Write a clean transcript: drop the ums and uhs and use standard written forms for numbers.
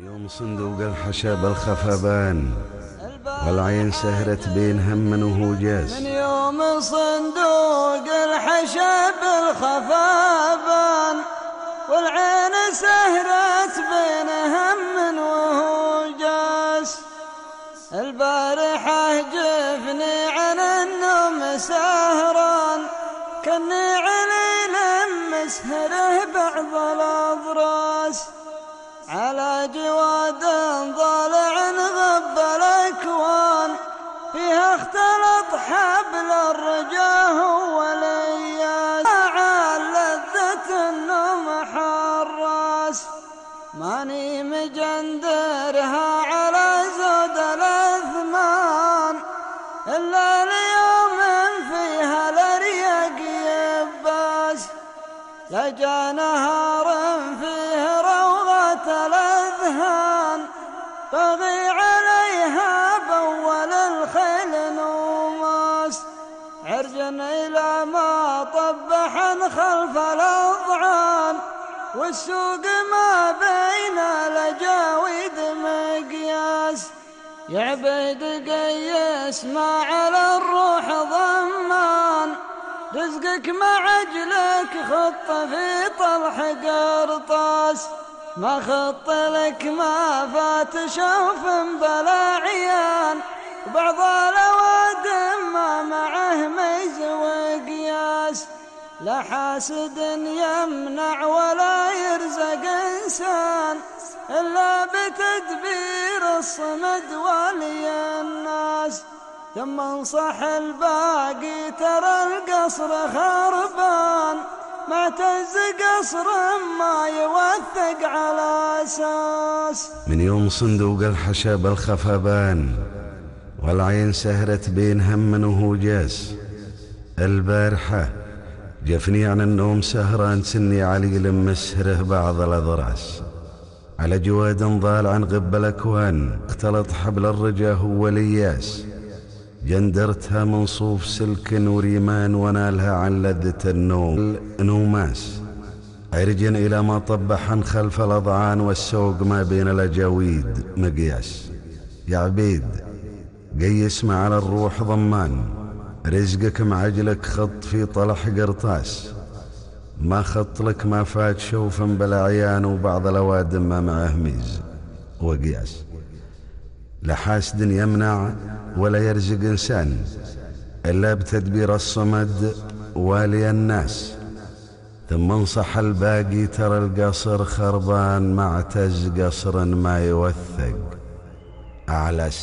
يوم صندوق الحشب الخفبان والعين سهرت بين هم وهو جاس. من يوم صندوق الحشب الخفبان والعين سهرت بين هم وهو جاس. البارحة جفني عن النوم سهران كني علي مسهره بعض الأضراس على جواد ضالع غب الأكوان فيها اختلط حبل الرجاه والإياس عال لذة النوم حراس ماني مجندرها على زود الأثمان إلا اليوم فيها الأريق يباس لجا نهار فيه روضة الأذهان طغي عليها بول الخيل نوماس عرجا إلى ما طبحا خلف الأضعان والسوق ما بين الأجاويد مقياس يعبد قيس ما على الروح ضمان رزقك مع عجلك خط في طلح قرطاس ما خط لك ما فات شوف بلا عيان وبعض الأوادم ما معه ميز وقياس لا حاسد يمنع ولا يرزق إنسان إلا بتدبير الصمد ولي الناس ثم انصح الباقي ترى القصر خربان ما تهز قصر ما يوثق على أساس. من يوم صندوق الحشب الخفبان والعين سهرت بين هم وهو جاس. البارحة جفني عن النوم سهران سني علي لمسهره بعض الأضراس على جواد ضال عن غب الأكوان اختلط حبل الرجا هو الإياس جندرتها من صوف سلك وريمان ونالها عن لذة النوم نوماس عرجا إلى ما طبحا خلف الأضعان والسوق ما بين الأجاويد مقياس يا عبيد قيس مع على الروح ضمان رزقك معجلك خط في طلح قرطاس ما خط لك ما فات شوف بلا عيان وبعض الأوادم ما معه ميز وقياس لا حاسد يمنع ولا يرزق إنسان إلا بتدبير الصمد والي الناس ثم انصح الباقي ترى القصر خربان معتز قصر ما يوثق على